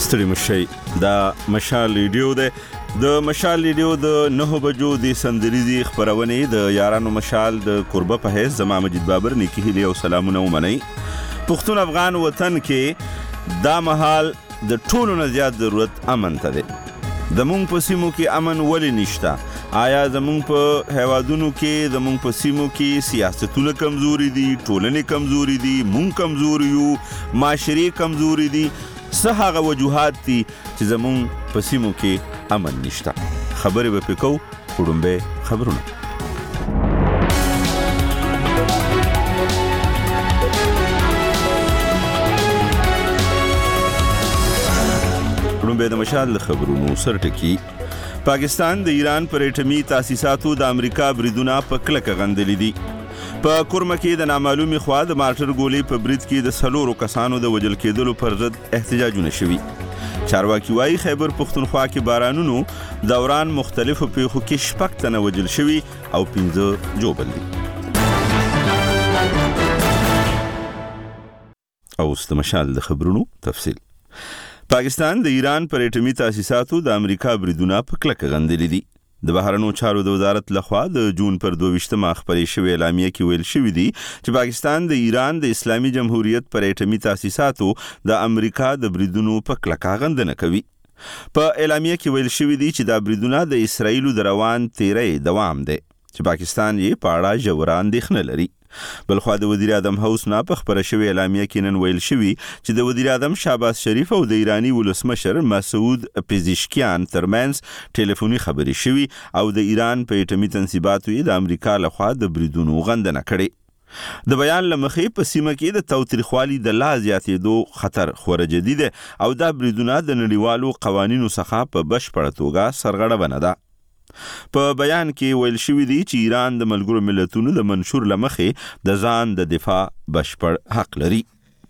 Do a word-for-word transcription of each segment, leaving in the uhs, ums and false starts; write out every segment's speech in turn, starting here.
ستړي مشي دا مشال ریډیو ده د مشال ریډیو د نه بجو د سندریزي خبرونه د یارانو مشال د قربه په هیڅ زما مجید بابر نیکی هلی او سلامونه ومني پښتون افغان وطن کې دا محال د ټولو نه زیات ضرورت امن ته ده د مونږ په سیمو کې امن ولې نشته آیا زمونږ په هیوادونو کې زمونږ په سیمو کې سیاستونه کمزوري دي ټولنې کمزوري دي مونږ کمزوري یو معاشري کمزوري دي څه هغه وجوهات دي چې زمونږ په سیمو کې امن نشته خبرې به پکو وړومبه خبرونه وړومبه د مشال خبرونو سرټکی پاکستان د ایران پر اټمی تاسیساتو د امریکا بریدونه په کلکه غندلې دي په کورمه کې د نامعلومي خوا د مارټر ګولې په برید کې د سلورو کسانو د وجل کېدلو پر ضد احتجاجونه شوي چارواکي وايي خیبر پختونخوا کې بارانونو دوران مختلفو پیښو کې شپږ تنه وجل شوي او پنځه جوبل دي او د مشال د خبرونو تفصیل پاکستان د ایران پر اټمی تاسیساتو د امریکا بریدونه په کلکه غندلې دي د بهرنیو چارو د وزارت لخوا د جون پر دوه خبرې شوې اعلامیه کې ویل شوې دي چې پاکستان د ایران د اسلامي جمهوریت پر اټمی تاسیساتو د امریکا د بریدونو په کلکه غندنه کوي په اعلامیه کې ویل شوې دي چې دا بریدونه د اسرایلو د روان تیرې دوام دی چې پاکستان یې په اړه ژوره اندېښنه لري بلخوا د وزیر اعظم هاوس نه په خبره شوې اعلامیه کې نن ویل شوی چې د وزیر اعظم شهباز شریف او د ایرانی ولسمشر مسعود پزشکیان ترمنځ ټلیفوني خبرې شوي او د ایران په اټمی تنصیباتو یې د امریکا لخوا د بریدونو غندنه کړې د بیان لمخې په سیمه کې د توتریخوالي د لا زیاتېدو خطر خوره جدي ده او دا بریدونه د نړیوالو قوانینو څخه په بشپړه توګه سرغړونه ده په بیان کې ویل شوی دی چې ایران د ملګرو ملتونو د منشور لمخې د ځان د دفاع بشپړ حق لري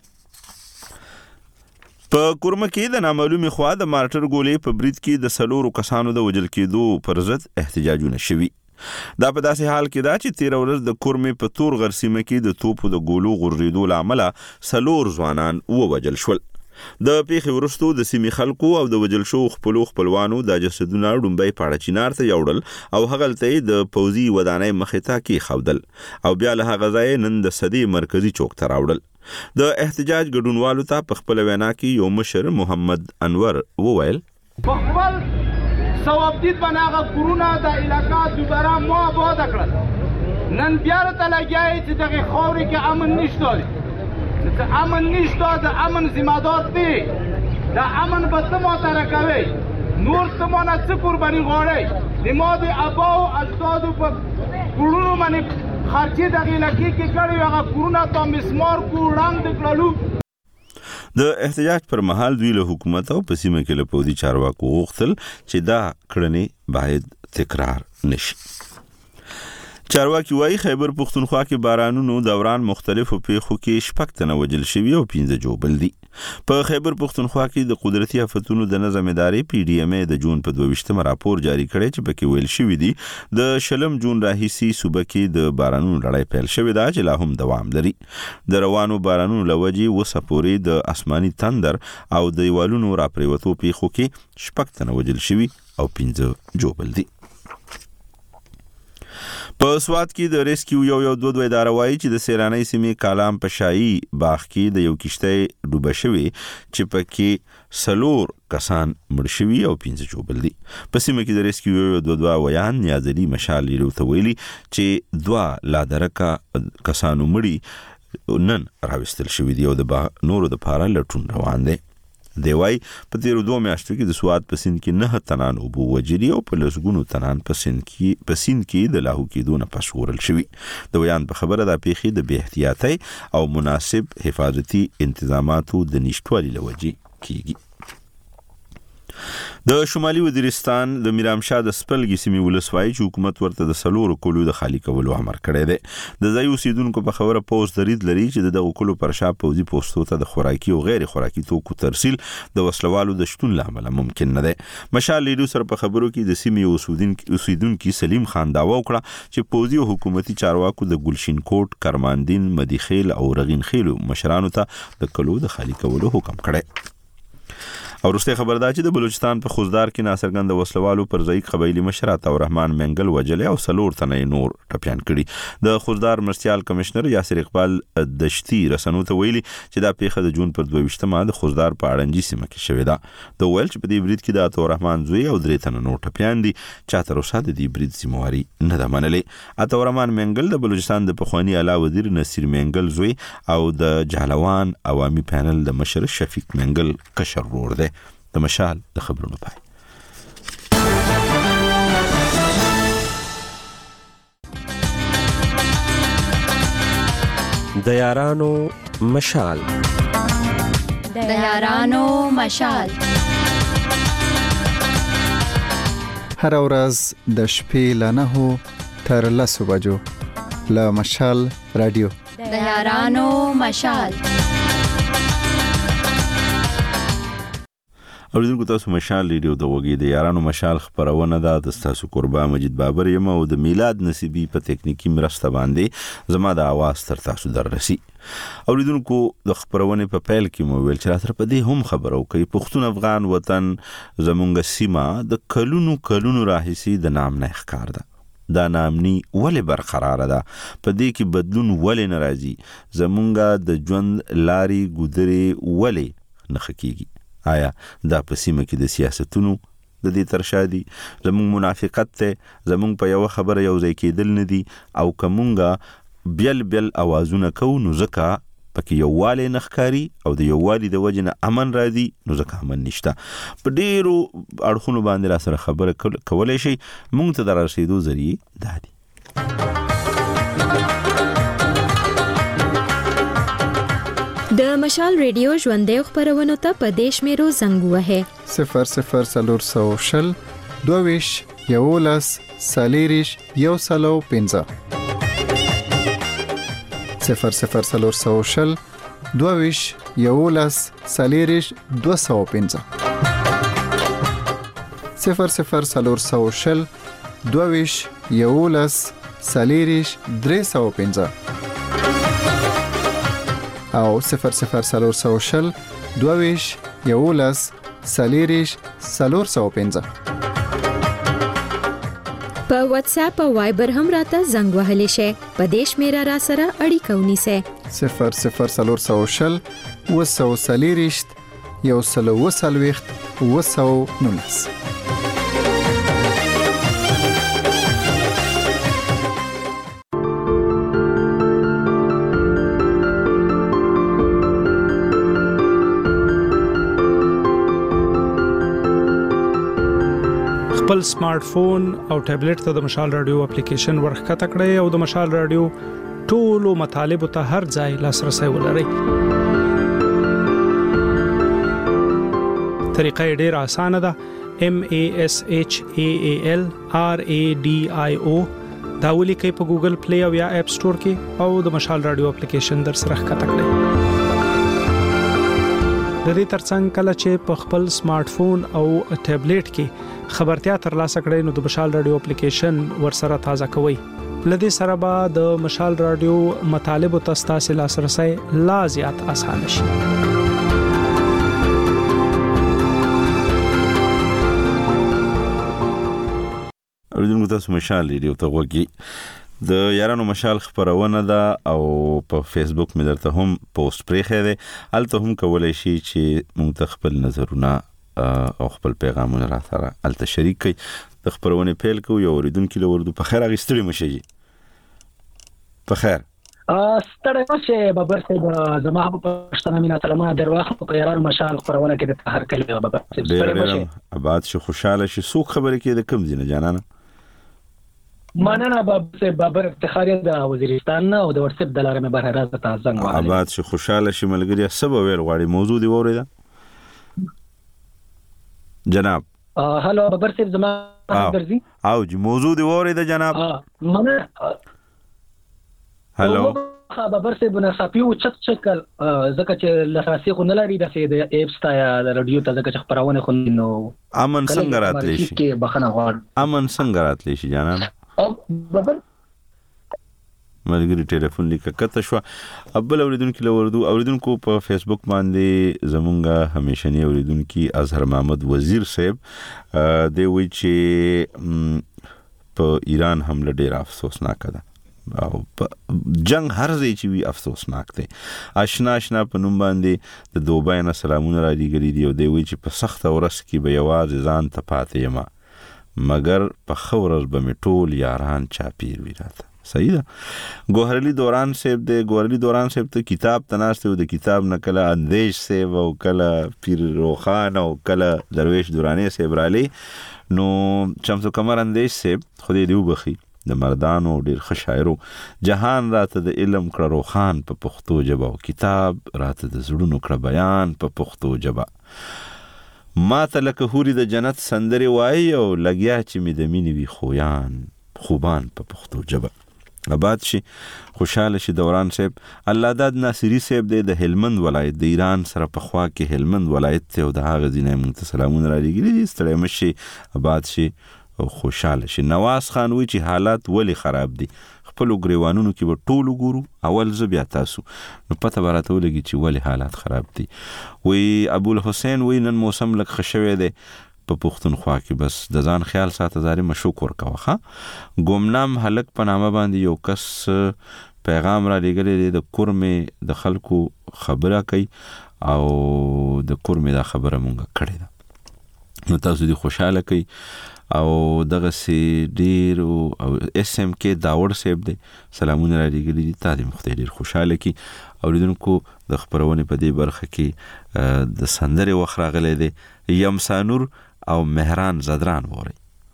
په کورمه کې د نامعلومي خوا د مارټر ګولې په برید کې د سلورو کسانو د وجل کېدو پر ضد احتجاجونه شوي دا په داسې حال کې دا چې تیر ورځ د کورمې په تور غرسیمه کې د توپو د ګولو غورځېدو له امله سلور ځوانان ووجل شول د پیښې وروسته د سیمې خلکو او د وجل شو خپلو خپلوانو د جسدونه ډومبۍ پاړه چینار ته یوړل او هغلته د پوځي ودانۍ مخې ته کېښودل او بیا له هغه ځایه نن د سدې مرکزي چوک ته راوړل د احتجاج ګډونوالو ته په خپله وینا کې یو مشر محمد انور وویل په خپل ثوابدید باندې هغه کورونه د علاقه دوباره مو آباد کړل نن بیا راته لګیا چې دغې خاورې کې امن نشته د امن نشته د امن ذمہدار دی د امن به څه معتره کوي نور څه مانه څه قرباني غواړئ د ما د ابا او اجدادو په کورونو باندې خرچې دغې علاقې کې کړي هغه کورونه تا مسمار کړو ړنګ کړلو د احتجاج پر مهال دوی له حکومت او په سیمه کې له پوځي چارواکو غوښتل چې دا کړنې باید تکرار نشي چارواکي وايي خیبر پختونخوا کې بارانونو دوران مختلفو پیښو کې شپږ تنه وجل شوي او پنځه جوبل دي په خیبر پختونخوا کې د قدرتي آفتونو د نظم ادارې پی ډي ایم د جون په دوه راپور جاری کړی چې پکې ویل شوی دی د شلم جون راهیسي صوبه کې د بارانونو لړۍ پیل شوې ده چې لا هم دوام لري د روانو بارانونو لوجې وسه پورې د اسماني تندر او د دیوالونو راپریوتو پیښو کې شپږ تنه وجل شوي او پنځه جوبل دي په سوات کې د ریسکیو یو یو دوه دوه اداره وایي چې د سیلانۍ سیمې کالام په شاهي باغ کې د یو کښتۍ ډوبه شوې چې پکې سلور کسان مړ شوي او پنځه جوبل دي په سیمه کې د ریسکیو یو یو دوه دوه ویان نیازلي مشال ته ویلي چې دوه لا درکه کسانو مړي نن راوستل شوي دي او د نورو دپاره لټون روان دی دی وای په تیرو دوه میاشتو کې د سوات په سیند کې نه تنان اوبه وجري او په لسګونو تنان په سیند کې په سیند کې د لاهو کېدو نه پس ژغورل شوي د ویان په خبره دا پیښې د بې احتیاطۍ او مناسب حفاظتي انتظاماتو د نشتوالي له وجې کېږي د شمالي وزیرستان د میرامشاه د سپلګي سیمې ولس وایي چې حکومت ورته د سلورو کلو د خالي کولو امر کړی دی د ځایي اوسیدونکو په خبره پوځ درید لري چې د دغو کلو پر شا پوځي پوستو ته د خوراکي او غیر خوراکي توکو ترسیل د وسلوالو د شتون له امله ممکن نه دی مشال ریډیو سره په خبرو کې د سیمې اوسیدونکي سلیم خان دعوه وکړه چې پوځي او حکومتي چارواکو د ګلشین کوټ کرماندین مدیخیل او رغین خیلو مشرانو ته د کلو د خالي کولو حکم کړی او وروسته خبر دا چې د بلوچستان په خوزدار کې ناڅرګند وسلوالو پر ضعیف قبایلی مشر عطا الرحمن منګل وجلې او سلور تنه نور ټپيان کړي. د خوزدار مرستيال کمشنر یاسر اقبال دشتي رسنو ته ویلي چې دا پیښه د جون پر دوه د خوزدار په اړنجي سیمه کې شوې ده. د ویل چې په دې برید کې د عطا الرحمن زوی او درې تنه نور ټپيان دي چې تر اوسه د دې برید ذمہواری نه ده منلې. عطا الرحمن منګل د بلوچستان د پخوانی اعلی وزیر نصیر منګل زوی او د جهلوان عوامي پینل د مشر شفیق منګل کشر ورور دی. د مشال د خبرونو پای. د یارانو مشال د یارانو مشال هر ورځ د شپې له نهو تر لسو بجو له مشال رادیو د یارانو مشال. اوریدونکو تاسو مشال ریډیو د وګي د یارانو مشال خبرونه ده. د تاسو قربا مجید بابر یم او د میلاد نصیبی په تکنیکی مرسته باندې زما د आवाज تر تاسو دررسي. اوریدونکو د خبرونه په پیل کې مو ویل چې تر په دې هم خبرو کوي پښتون افغان وطن زمونږ سیمه د کلونو کلونو راهسي د نام نه ښکار ده. دا نامني ولې برقرار ده؟ په دې کې بدلون ولې ناراضي؟ زمونږ د ژوند لاري ګذري ولې نه خکېږي؟ آیا دا په سیمه کې د سیاستونو د دې ترشادي زمونږ منافقت ته زمونږ په یو خبره یو ځای کېدل نه دي او کومګه بیل بیل اوازونه کو نو ځکه پکې یو والی نخکاری او د یو والی د وجنه امن راځي نو ځکه امن نشته. په ډیرو اړخونو باندې را سره خبره کولای شي. مونږ ته د رسیدو ذریعہ دادي. د مشال ریډیو ژوندې خبرونه ته په دیش میرو زنګ وهه صفر صفر سلور سو شل دوویش یولس سالیریش یو سلو پنځه صفر صفر سلور سو شل دوویش یولس سالیریش دو سو پنځه صفر صفر سلور سو شل دوویش یولس سالیریش درې سو پنځه او صفر صفر سلور سو شل دوویش یولس سالیریش سلور سو پنځه. په واتس اپ او وایبر هم راته زنګ وهلی شي. په دیش میرا را سره اړیکه ونیسه صفر صفر سلور سو شل وسو سالیریش یو سلو وسلويخت وسو نونس. خپل سمارټ فون او ټابلیټ ته د مشال رادیو اپلیکیشن ورخکته کړئ او د مشال رادیو ټولو مطالب ته هر ځای لاسرسي ولرئ. طریقه ډېره اسانه ده. M A S H A A L R A D I O دا ولیکئ په ګوګل پلی او یا اپ سٹور کې او د مشال رادیو اپلیکیشن در سره ښکته کړئ. د دې ترڅنګ کله چې په خپل سمارټ فون او ټابلیټ کې خبرتیا ترلاسه کړئ نو د مشال رادیو اپلیکیشن ورسره تازه کوئ. لدې سره به د مشال رادیو مطالب او تاسو لاسرسي لا زیات آسان شي. اوریدونکو تاسو مشال ریډیو ته وګورئ. د یارانو مشال خبرونه ده او په فیسبوک مې درته هم پوسټ پرې ده. الته هم کولای شي چې موږ خپل نظرونه او خپل پیغامونه را سره الته شریک کړئ. د خبرونه پیل کوو. یو اوریدونکو له وردو په خیر اغستړي مشي. په خیر ستړی مشه بابر صاحب زما په پښتنه مینا سلامه درواخ په یارانو مشال خبرونه کې د هر کله بابر صاحب ستړی مشه. آباد شو خوشاله شي. سو خبره کې د کم دینه جانانه مننه بابر صاحب. بابر افتخار د وزیرستان او د ورسب د لارې بهر راځه تاسو څنګه آباد شو خوشاله شي ملګری. سبا ویل غواړي موضوع دی وریدا جناب. هالو بابر صاحب زما درځي او جی موضوع دی وریدا جناب. مننه. هالو بابر صاحب نه صافي او چت چکل زکه چې لاساسي خو نه لري د ایپس ته یا رادیو ته زکه چې خبرونه خو نو امن څنګه راتلی شي. کې بخنه غواړ امن څنګه راتلی شي جانان. بابر ملګری ټلیفون لیکه کته شو. ابل اوریدونکو لوردو اوریدونکو په فیسبوک باندې زمونږه همیشنی اوریدونکو اظهر محمد وزیر صاحب دی وی چې په ایران حمله ډیر افسوسناک ده او جنگ هر ځای چې وی افسوسناک دی. آشنا آشنا په نوم باندې د دوبای نه سلامونه را لېږلي دي او دی وی چې په سخته ورځ کې به یوازې ځان ته پاتې یم مګر په ښه ورځ به مې ټول یاران چاپیر وي راته. صحیح ده. ګوهرعلي دوران صاحب دی ګوهرعلي دوران صاحب ته کتاب ته ناست و د کتاب نه کله اندیش صاحب او کله پیر روخان او کله درویش دورانی صاحب رالی نو شمس قمر اندیش صاحب خدای دې وبخي د مردانو ډیر ښه شاعرو جهان راته د علم کړه روخان په پښتو ژبه او کتاب راته د زړونو کړه بیان په پښتو ژبه. ما ته لکه هوري د جنت سندرې وایي او لګیا چې مې د مینې وي خویان خوبان په پښتو ژبه. آباد شي خوشاله شي دوران صاحب. الله داد ناصری صاحب دی د هلمند ولایت د ایران سره په خوا کې هلمند ولایت ته او د هغه ځینې موږ ته سلامونه را لېږلي دي. ستړی مه شي آباد شي او خوشاله شي. نواز خان وی چې حالات ولې خراب دي خپلو ګریوانونو کې به ټول وګورو اول زه بیا تاسو نو پته به راته ولګي چې ولې حالات خراب دي. وی ابوالحسین وی نن موسم لږ ښه شوی دی په پښتونخوا کې بس د ځان خیال ساته زاري مشکور کوه. ښه ګمنام هلک په نامه باندې یو کس پیغام را لېږلی دی د کورمې د خلکو خبره کوي او د کورمې دا خبره مونږ کړې ده نو تاسو دې خوشحاله کوي او دغسې ډېر او اس ایم کې داوړ صاحب دی سلامونه را لېږلي دي تا دې مخ ته ډېر خوشحاله کي. اوریدونکو د خپرونې په دې برخه کې د سندرې وخت راغلی دی یمسانور او مهران زدران ووري.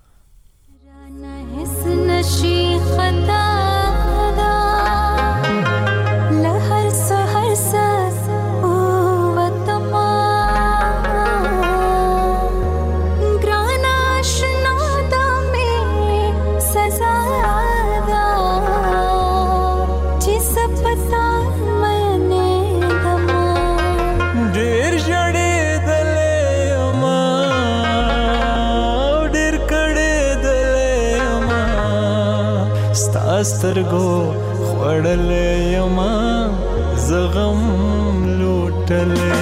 سترګو خوړلې یما زغم لوټلې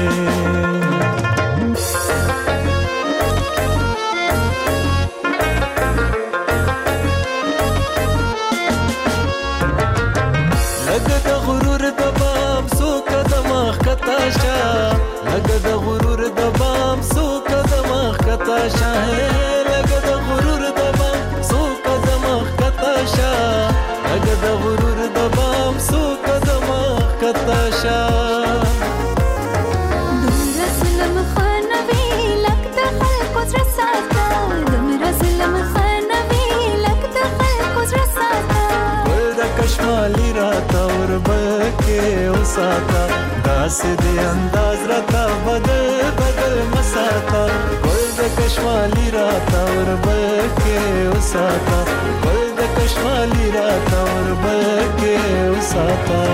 لګ د غرور د بام سو قدمه خطا شه لګ د غرور د بام سو قدمه خطا شه لګ د غرور د بام سو قدمه خطا شه لګ د غرور د بام سو قدمه خطا شه دومره ظلم خانوي لګ د خلکو زړه ساته دومره ظلم خانوي لګ د خلکو زړه ساته ګل د کشمالي راته وربکې وساته داسې دې انداز راته بدل بدل مساته ګل د کشمالي راته وربکې وساته ګل د کشمالي راته وربکې وساته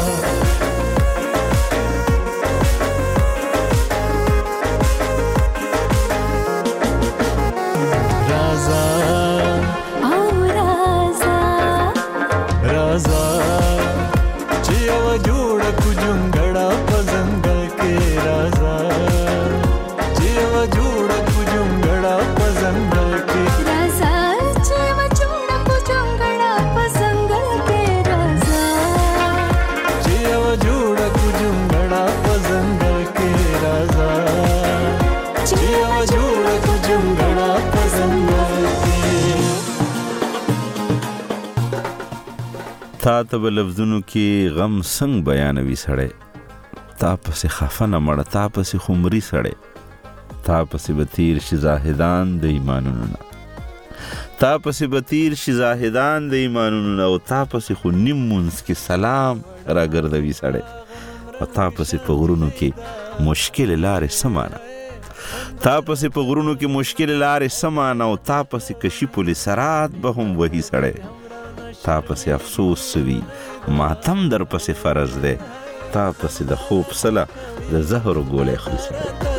تا ته به لفظونو کې غم څنګه بیانوي سړی تا پسې خفه نه مړه تا پسې خمري سړی تا پسې به تیر شي زاهدان د ایمانونو نه تا پسې به تیر شي زاهدان د ایمانونو نه او تا پسې خو نیم مونځ کې سلام راګرځوي سړی او تا پسې په غرونو کې مشکل لارې سمانه تا پسې په غرونو کې مشکل لارې سمانه او تا پسې کشي پل سرات به هم وهي سړی تا پسې افسوس سوي ماتم در پسې فرض دی تا پسې د خوب سله د زهرو ګولۍ خوري سړی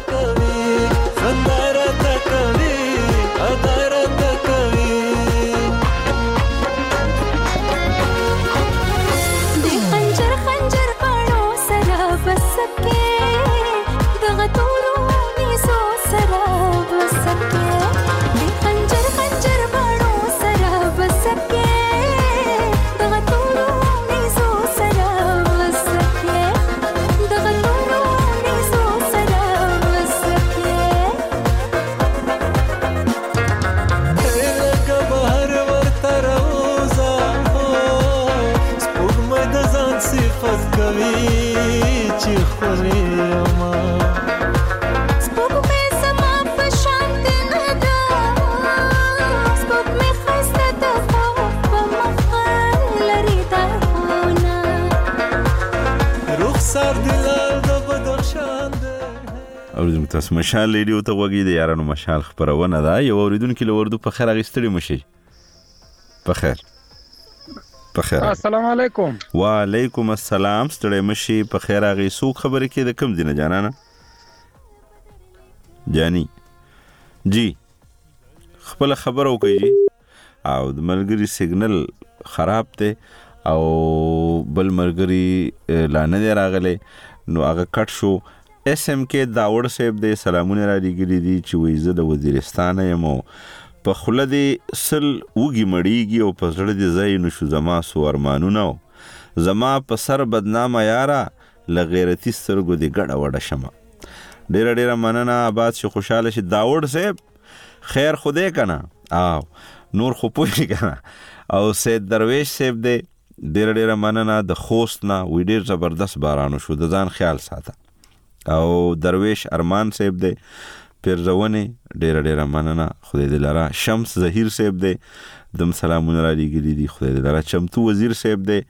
تاسو مشال ریډیو ته وګورئ د یارانو مشال خبرونه ده. یو اوریدونکو له وردو په خیر اغستړي مشي. په خیر په خیر. السلام علیکم. وعلیکم السلام. ستړي مشي په خیر اغي. سو خبره کې د کم دینه جانانه جانی جی خپل خبرو کوي او د ملګری سیګنل خراب ته او بل ملګری لانه دی راغله نو هغه کټ شو. اس ام کې داوړ صاحب د سلامونه را لګري دي چې وایزه د وزیرستان یم په خوله دې سل وږي مړیږي او په زړه دې ځای نشو زما سو ارمانونه زما په سر بدنامه یاره له غیرتي سترګو دې ګډه وډه شمه. ډېره ډېره مننه. آباد شي خوشحاله شي. داوړ صاحب خیر خدای کنه او نور خو پوهی کنه. او سید درویش صاحب دې ډېره ډېره مننه. د خوست نه وی ډېر زبردست بارانو شو. د ځان خیال ساته. او درویش ارمان صاحب دی پیرزونه ډېر ډېر مننه. خدای دې لرا. شمس ظهیر صاحب دی دم سلامونه را لګري دي. خدای دې لرا. چمتو وزیر صاحب دی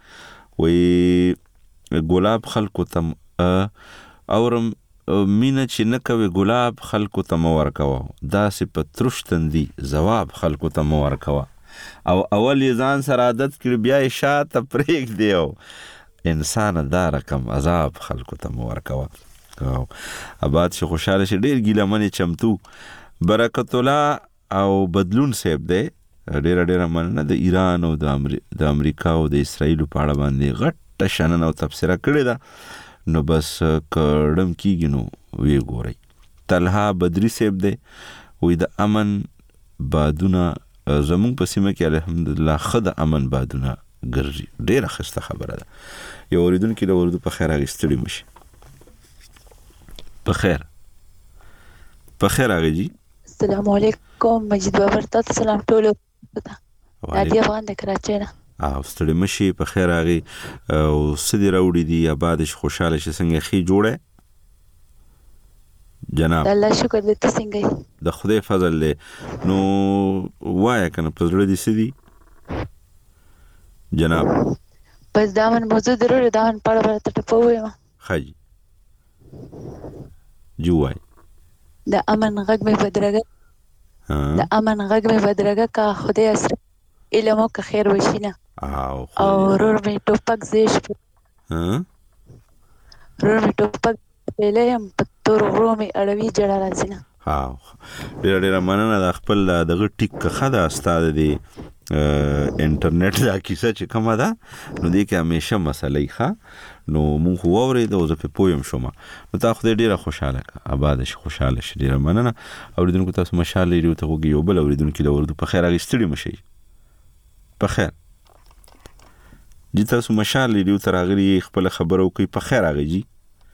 وی ګلاب خلکو تم اورم مینه چې نه کوي ګلاب خلکو ته مو ورکوه داسې په ترشتندي جواب خلکو ته مو ورکوه او اول یې ځان سره عادت کړي بیا یې شاته پرېږدي او انسان دا رقم عذاب خلکو ته مو ورکوه. او آباد شي خوشاله شي. ډېر ګیلمنې چمتو برکت الله او بدلون صاحب دی ډېر ډېر مننه. د ایران او د امری د امریکا او د اسرائیل په اړه باندې غټه شننه او تبصره کړې ده نو بس کړم کیږي نو وی ګورئ. طلحه بدری صاحب دی وی د امن بادونه زمون په سیمه کې الحمدلله خد امن بادونه ګرځي. ډېر خسته خبره ده. یو اوریدونکو له وردو په خیر اغستړي مشي. په خیر په خیر اغه جی. السلام علیکم. مجید بابر تاسو سلام ټولو ته. نادیه افغان د کراچۍ نه. او ستړي مشي. په خیر اغه او سدي راوړي دي آباد شي خوشاله شي. څنګه خي جوړه جناب؟ الله شکر دې ته څنګه؟ د خدای فضل له نو وای کنه په زړه دي سدي جناب. بس دا من موضوع ضرور دا من پړ ورته ټپوي خاجي جوای د امن غږ مې بدرګه د امن غږ مې بدرګه کا خدای اسره علمو که خیر وشینه او او رور مې ټوپک زیش ها رور مې ټوپک پهلې هم پتور غرو مې اړوي جړه راځي نه. ها ډېر ډېر مننه. د خپل دغه ټیک خدا استاد دی انټرنیټ دا کیسه چې کومه ده نو دې کې همیشه مسلې ښه نو مونږ خو واورېدو او زه پې پوه یم شوم نو تا خدای ډېره خوشحاله کړه. آباده شي خوشحاله شي. ډېره مننه. اوریدونکو تاسو مشال ریډیو ته وګورئ. یو بل اوریدونکي له اردو په خیر اغستړي مشئ. په خیر جی. تاسو مشال ریډیو ته راغلي خپل خبره وکړئ. په خیر اغه جی.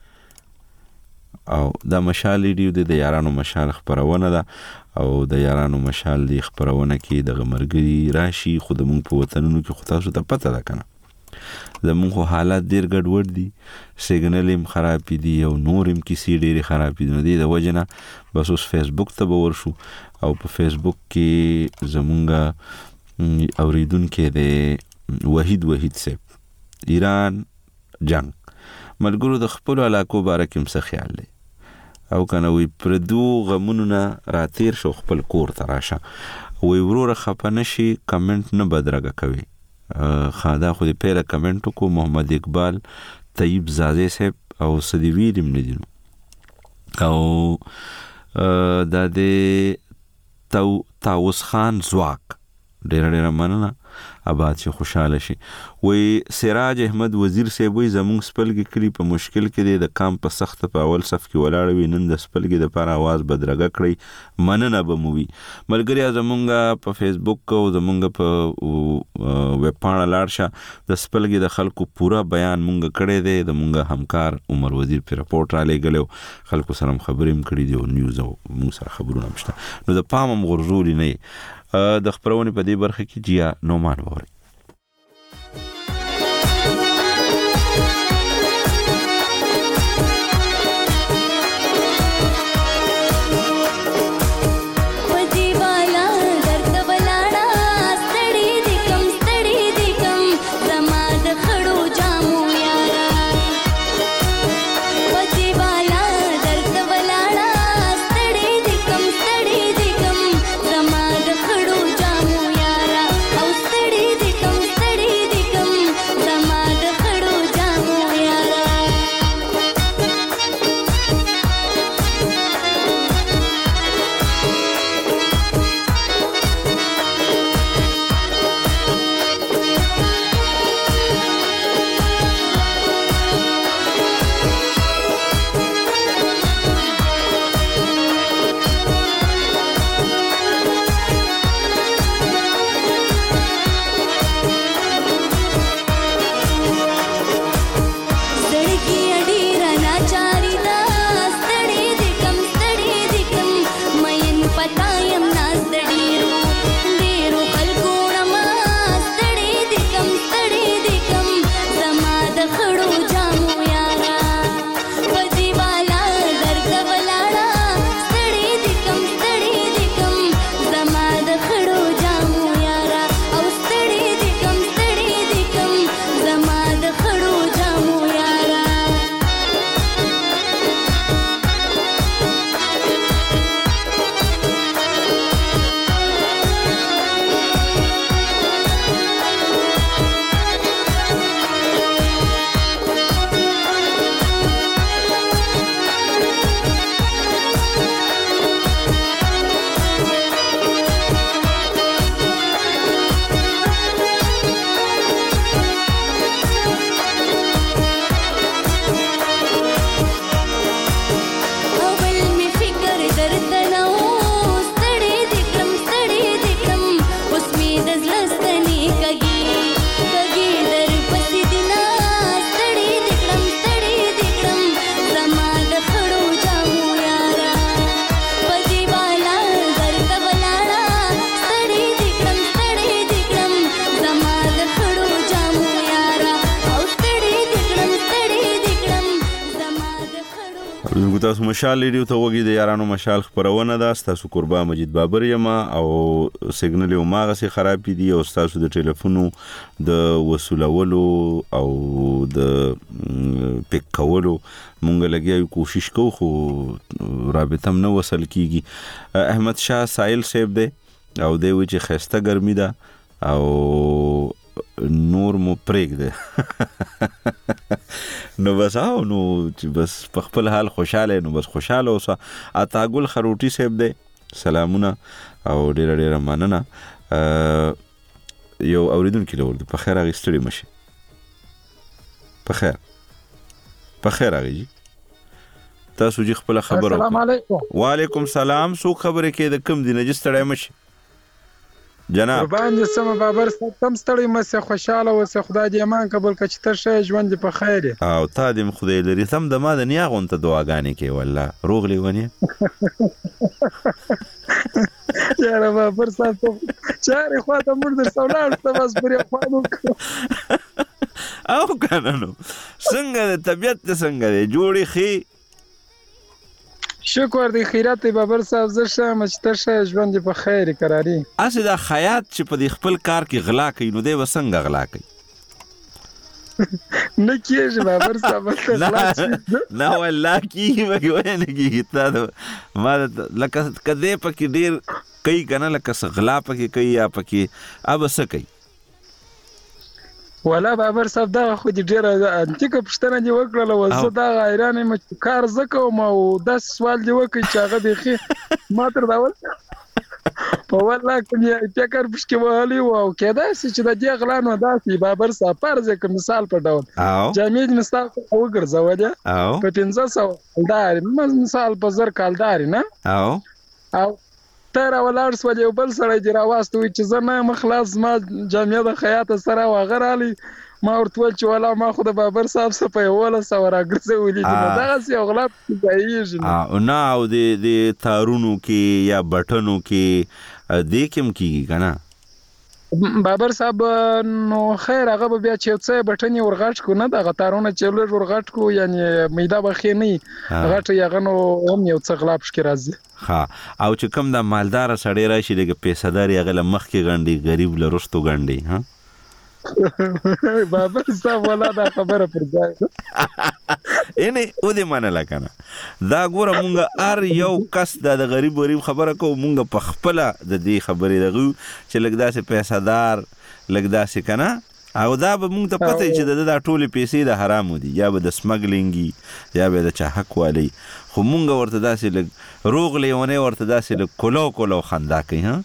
او دا مشال ریډیو د یارانو مشال خبرونه ده او د یارانو مشال دی خبرونه کې د غمرګري راشي. خو د مونږ په وطنونو کې خو تاسو ته پته ده کنه زمونږ خو حالات ډېر ګډوډ دي. سیګنل هم خراب دي او نور هم کیسې ډېرې خراب دي. نو دې د وجه نه بس اوس فیسبوک ته به ورشو او په فیسبوک کې زمونږ اوریدونکي دی وحید وحید صاحب ایران جنگ ملګرو د خپل علاقو باره کې څه خیال دی او کنه وی پردو غمونو نه راتیر شو خپل کور ته راشه وی وروره خپه نشي کمنټ نه بدرګه کوي. خادا خو دې پیله کمنټ کو محمد اقبال طیب زاده صاحب او سدی ویلم نه دي او د دې تو تاوس خان زواک ډېر ډېر مننه. آباد شي خوشاله شي. وی سراج احمد وزیر صاحب وی زمونږ سپلګي کلی په مشکل کې دی د کام په سخت په اول صف کې ولاړ وي نن د سپلګي د پر आवाज بدرګه کړی مننه به موي. ملګری زمونږ په فیسبوک او زمونږ په ویب پاڼه لاړ شه د سپلګي د خلکو پورا بیان مونږ کړی دی. د مونږ همکار عمر وزیر په رپورټ را لګلو خلکو سره خبرې هم کړې دي او نیوز او مونږ سره خبرونه مشته نو د پامم غرزولي نه د خبرونه په دې برخه کې جیا نومان ووري. Bye. موږ تاسو مشال ریډیو ته وګورئ د یارانو مشال خبرونه ده. تاسو قربا مجید بابر یم او سیګنل یو ماغه سي خراب دي او تاسو د ټلیفونو د وصولولو او د پک کولو مونږ لګیاو کوشش کوو خو رابطه هم نه وصل کیږي. احمد شاه سایل صاحب دی او دی وی چې خسته ګرمي ده او نور مو پریک ده نو بس او نو بس په خپل حال خوشاله نو بس خوشاله اوسه. عطاګل خروټي صاحب دی سلامونه او ډیر ډیر مننه. یو اوریدونکو لور په خیر اغستړي مشه په خیر په خیر اغي تاسو جی خپل خبر. السلام علیکم. وعلیکم السلام. سو خبره کې د کم دینه جستړی مشه جناب باندې سم بابر ستم ستړی مشه خوشاله اوسه خدای دې امان قبول کړي تر شه ژوند په خیر او تا دې خدای لري سم د ما د نیا غونته دعاګانې کې والله روغلی ونی یاره بابر ستم چاره خواته مړ در سولار ته بس پرې خوانو او کنه نو څنګه د طبيعت څنګه دی جوړی خي شکر دی خیرات بابر صاحب زه شم چې تر شه ژوند په خیر قراري. اسه دا خیاط چې په خپل کار کې غلا کوي نو دی وسنګ غلا کوي نه کیږي بابر صاحب نه والله کیږي وګورئ نه کیږي تا ما لکه کده پکې ډیر کوي کنه لکه غلا پکې کوي یا پکې اب څه کوي ولا بابر صاحب دا خو دې ډیره انتیکه پښتنه دی وکړله وزه دا غیرانه مچ کار زکوم او دا سوال دی وکړي چې هغه دی ما تر دا ول په والله کوم فکر پښکې وهلی او کېدا چې د دې غلانو داسې بابر صاحب فرض کوم مثال په ډول جامید مثال وګرځولې په پنځه سوه دار مثال په زر کالدار نه او او تر ولار سول یو بل سره دی راوستوي چې زه نه مخلاص ما جامعه د خیاط سره وغرالی ما ورته چې ولا ما خو د بابر صاحب سره په ولا سره راګرځولې نو دا څه غلط ځایږي او نه او د د تارونو کې یا بټنو کې د کوم کیږي کنه بابر صاحب نو خیر هغه بیا چې څه بټنی ورغټ کو نه د غتارونه چې لږ ورغټ کو یعنی میدا بخې نه غټ یغه نو هم یو څه غلا پښ کې راځي. ها او چې کوم د مالدار سړی راشي د پیسادار یغه مخ کې غنډي غریب لرستو غنډي ها بابر صاحب ولا دا خبره پر ځای اینه و دې منل کنه دا ګوره مونږ ار یو کس د غریب غریب خبره کو مونږ په خپل د دې خبرې دغه چې لګدا سه پیسادار لګدا سه کنه او دا به مونږ ته پته چې د ټولې پیسې د حرامو دي یا به د سمګلینګي یا به د چا حق والی خو مونږ ورته داسې لګ روغ لیونه ورته داسې لګ کولو کولو خندا کوي ها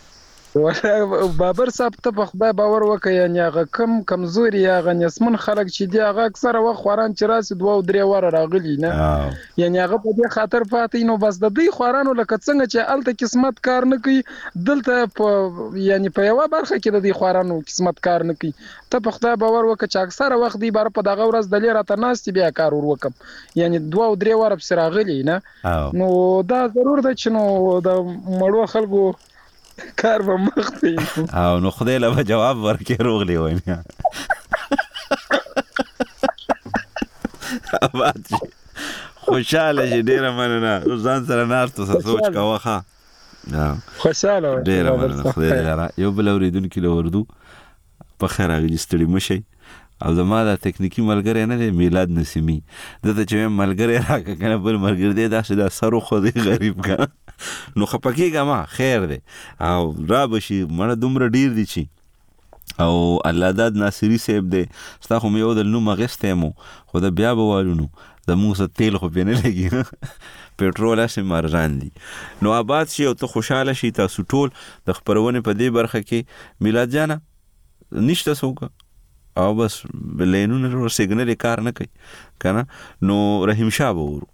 بابر صاحب ته په خدای باور وکړي یعنی هغه کم کمزوري هغه نسمن خلک چې دی هغه اکثره وخت خوران چې راسي دوه او درې واره راغلي نه یعنی هغه په دې خاطر پاتې نو بس د دې خورانو لکه څنګه چې الته قسمت کار نه کوي دلته په یعنی په یو برخه کې د دې خورانو قسمت کار نه کوي ته په خدای باور وکړه چې اکثره وخت دی بار په دغه ورځ د لیر ته ناس بیا کار ور وکم یعنی دوه او درې واره په راغلي نه نو دا ضرور ده چې نو د مړو خلکو کار به مخته او نو خدای له جواب ورکې روغلی وای اباد خوشاله چې ډیره مننه ځان سره نارته سوچ کاوه ها خوشاله ډیره مننه خدای لاره یو بل اوریدونکو له وردو په خیر راغلی مشي او زما د تکنیکی ملګری نه دی میلاد نسیمی دته چې ملګری راکه کنه بل ملګری دی دا شدا سرو خو دی غریب کنه نو خپکیګه ما خیر دی او را بشي مړه دومره ډیر دي چی او الله داد ناصری صاحب دی ستا خو یو د نو مغسته مو خو د بیا بوالونو د موسی تیل خو پینې لګي پېټرول اسې مرزان دي نو آباد شي او ته خوشاله شي تاسو ټول د خبرونه په دې برخه کې میلاد جانا نشته سوګه او بس بلینونه ور سیګنل کار نه کوي کنه نو رحیم شاه وورو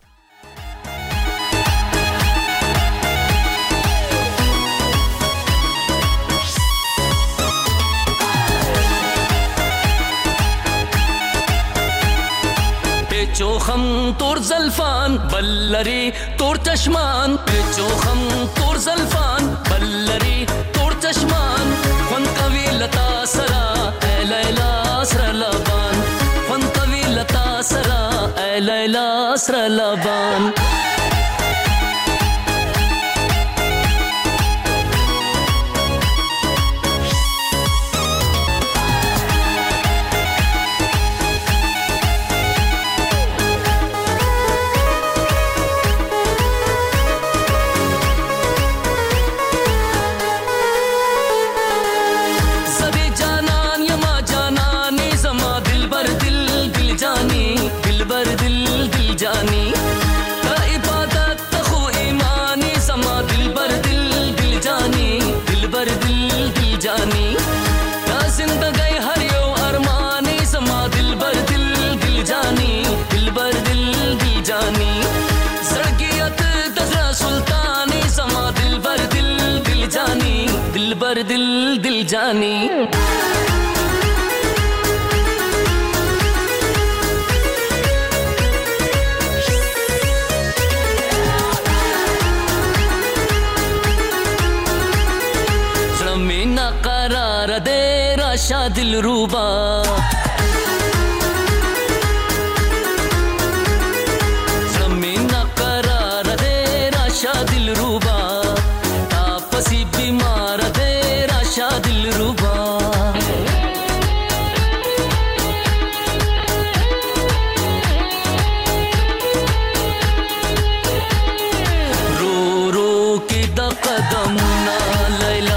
چوخم تور زلفان بلری تور چشمان چوخم تور زلفان بلری تور چشمان خون کوي لتا سرا اے لیلا سر لبان خون کوي لتا سرا اے لیلا سر لبان جانی دا زندگی هر یو ارمانی زما دلبر دل دل جانی دلبر دل دل جانی زړګیت د زړه سلطانی زما دلبر دل دل جانی دلبر دل دل جانی قرار دے راشا دل روبا زمین قرار دے راشا دل روبا تاپسی بیمار دے راشا دل روبا رو رو کی دا قدم نا لیلا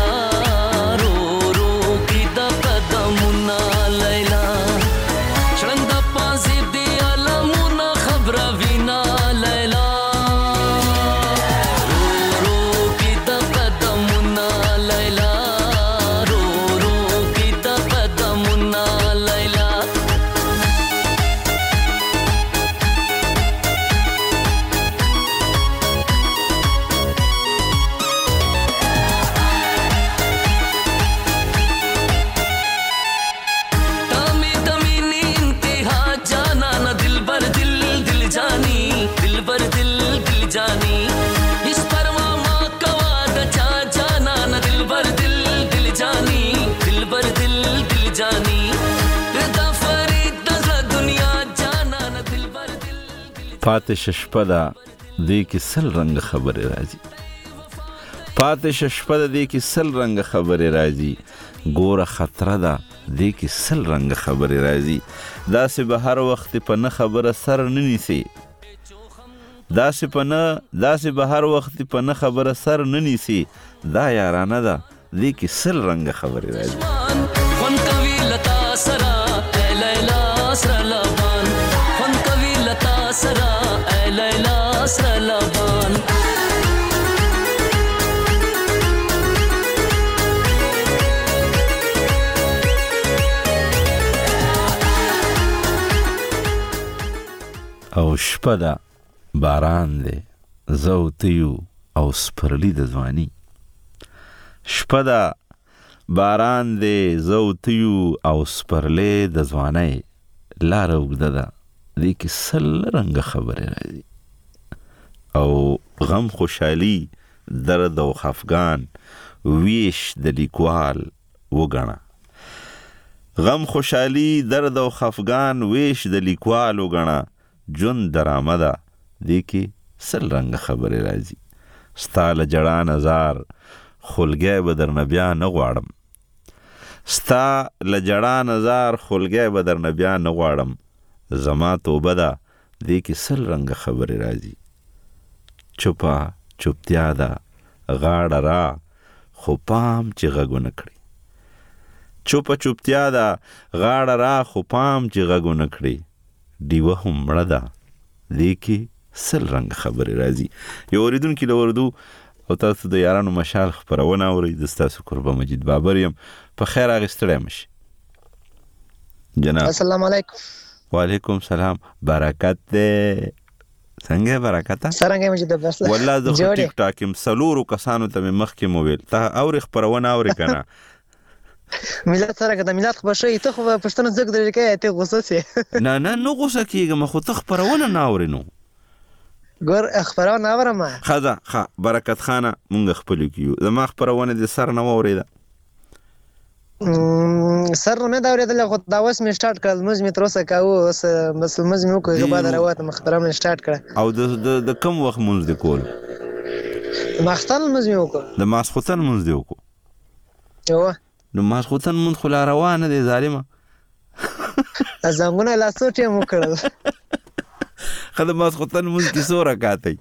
پاتې شپه ده دې کې سل رنګ خبرې راځي پاتې شپه ده دې کې سل رنګ خبرې راځي ګوره خطره ده دې کې سل رنګ خبرې راځي داسې به هر وخت په نه خبره سر نه نیسي داسې په نه داسې به هر وخت په نه خبره سر نه نیسي دا یارانه ده دې کې سل رنګ خبرې راځي فن کوي لتا سرا لیلا سر لبان فن کوي لتا سرا لیلا سر لبان او شپه ده باران دی زه او ته یو او سپرلی د ځواني شپه ده باران دی زه او ته یو او سپرلی د ځوانۍ لاره اوږده ده دې کې سل رنګه خبرې راځي او غم خوشحالي درد او خفګان ویش د لیکوال وګڼه غم خوشحالي درد او خفګان ویش د لیکوال وګڼه ژوند درامه ده دې کې سل رنګه خبرې راځي ستا له جړا نظار خلګی به درنه بیا نه غواړم ستا له جړا نظار خلګی به درنه بیا نه غواړم زما توبه ده دې کې سل رنګه خبرې راځي چوپه چوپتیا ده غاړه را خو پام چې غږونه کړي چوپه چوپتیا ده غاړه را خو پام چې غږونه کړي ډیوه هم مړه ده دې کې سل رنګ خبرې راځي یو اوریدونکي له اردو او تاسو د یارانو مشال خپرونه اورئ زه ستاسو قربه مجید بابر یم په خیر اخیستلی مشي جناب السلام علیکم وعلیکم سلام برکت دی څنګه برکت څنګه مجید بس والله زه خو ټیک ټاک یم څلورو کسانو ته مې مخکې مو ویل ته اورې خپرونه اورې که نه ملت سره که د ملت خبر شوي ته خو به پوښتنه ځکه درې کوې ته غوسه سې نه نه نه غوسه کېږم خو ته خپرونه نه اورې نو ګور خبرونه اورم ښه ده ښه برکت خانه مونږ خپلو کې یو زما خپرونه د سر نه واورېده سر نه دا اورېدله خو دا اوس مې سټارټ کړل لمونځ مې تر اوسه کوو اوس بس لمونځ مې وکړو هغه بعد راووتم خپرونه مې سټارټ کړه او د د کوم وخت لمونځ دې کول ماخستن لمونځ مې وکړو د ماسخوتن لمونځ دې وکړو یوه نو ماسخوتن لمونځ خو لا روانه دی ظالمه زنګونه لا څو ټیم وکړل ښه د ماسخوتن لمونځ کې څو رکعت دی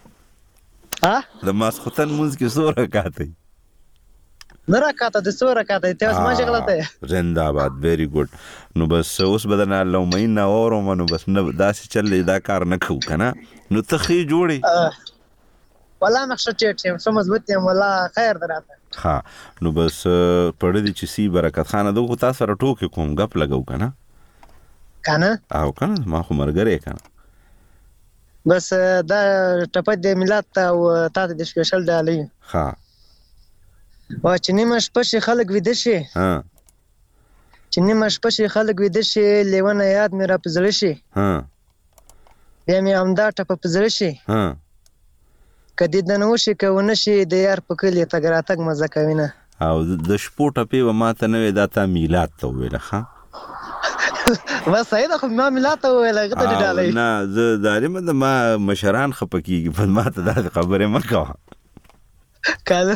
د ماسخوتن لمونځ کې څو رکعت دی نه رکعت د څو رکعت دی ته اوس ما شغله ته زنده باد ویری ګډ نو بس اوس به درنه اللهم انا اورم نو بس نه داسې چل دا کار نه کوو که نه نو ته ښې جوړې والله مخ ښه ټیټ یم ښه مضبوط یم والله خیر ده راته ها نو بس پړې دي چې سی برکت خان دغه تاسو سره ټوکې کوم غپ لګاو کنه کنه او کنه ما خو مرګره کنه بس دا ټپه د ملت او تاسو د سپیشل ډالۍ ها وا چې نیمه شپه شي خلک ویده شي ها چې نیمه شپه شي خلک ویده شي لیونه یاد مې را پزړه شي ها بیا مې همدا ټپه پزړه شي ها کدی د نو شي کوونه شي د یار په کلی تګ راتګ مزه کوي نه او د شپو ټپې و ماته نه وې دا تا میلاد ته ویل ها بس صحیح ده خو ما میلاد ته ویل هغه ته ډالۍ نه زه داریم د ما مشران خپکیږي په ماته دا خبره مکه کاله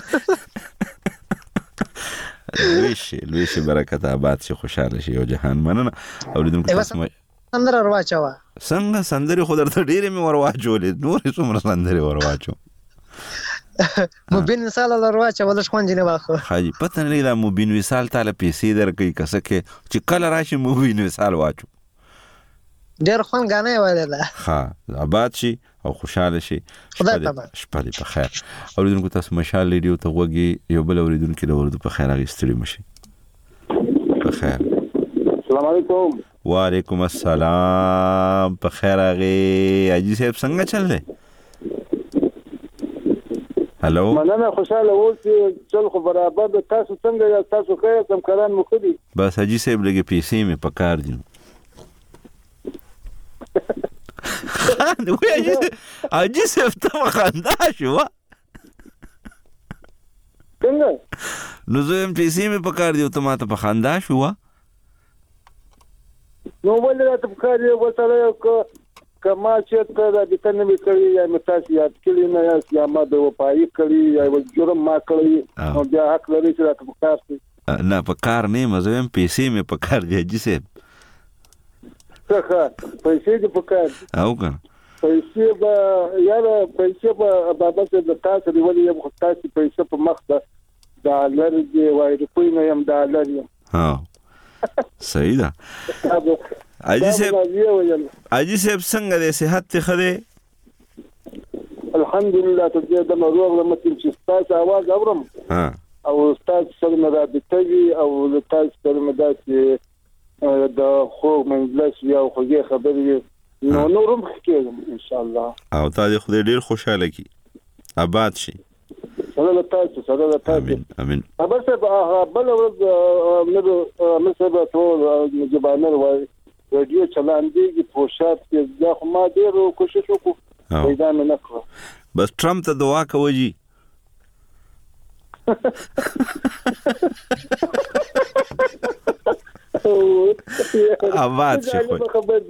لویشي لویشي برکت آباد شي خوشاله شي او جهان مننه اوریدونکو تاسو سندره ورواچوه څنګه سندري خو درته ډېرې مې ورواچولې نورې څومره سندرې ورواچو مبین وصال ورواچوه لږ خوند یې نه واخه حاجي پته نه لګي دا مبین وصال تاله پیسې درکوي که څه کې چې کله راشي مبین وصال واچو ډېر خوند غانې ویلې ده ها آباد شي او خوشاله شي خدای پامان شپه دې په خیر اوریدونکو تاسو مشال ریډیو ته غوږی یو بل اوریدونکو د ورته په خیر اغستري مشي په خیر السلام علیکم وعلیکم السلام په خیر اغه اجي صاحب څنګه چل دی هالو مننه خوشاله اوسئ چل خو برابر د تاسو څنګه یا تاسو خیر سم کاران مو خدي بس اجي صاحب لګي پیسې مې پکار دي وای اجي صاحب ته خندا شو څنګه نو زه هم پیسې مې پکار دي او ته ماته په خندا شو نو ولې راته پکار دی وسره یو کما چې ته د دې نه وکړي یا متاسي یاد کړی نه یا ما د وپای کړی یا جرم ما کړی او بیا حق لري چې راته پکار شي نه پکار نه مزه هم پیسې مې پکار دی اجي صاحب څه پیسې دې پکار او کنه پیسې به یاره پیسې به بابا څه د تاسو دی ولې یو تاسو پیسې په مخ ده ډالر دی وای د کوی نه يم ډالر یم ها صحیح ده اجي صاحب اجي صاحب څنګه دې صحت ته خده الحمدلله ته دې د مروغ لمتل چې تاسو आवाज اورم ها او تاسو سره مې رابطه او تاسو سره مې داسې د خو منځلس یا خوږه خبرې نو نورم کېږم ان شاء الله او تاسو خدای ډیر خوشاله کی آباد شي سره تاسو سره تاسو امين امين ابل څه بل ورځ نو مسبه ټول جبانر وای رادیو چلاندې پوښات کې ځخ ما ډیر کوشش وکړ پیدا مې نه کړ بس ټرمپ ته دعا کوي آباد شي خو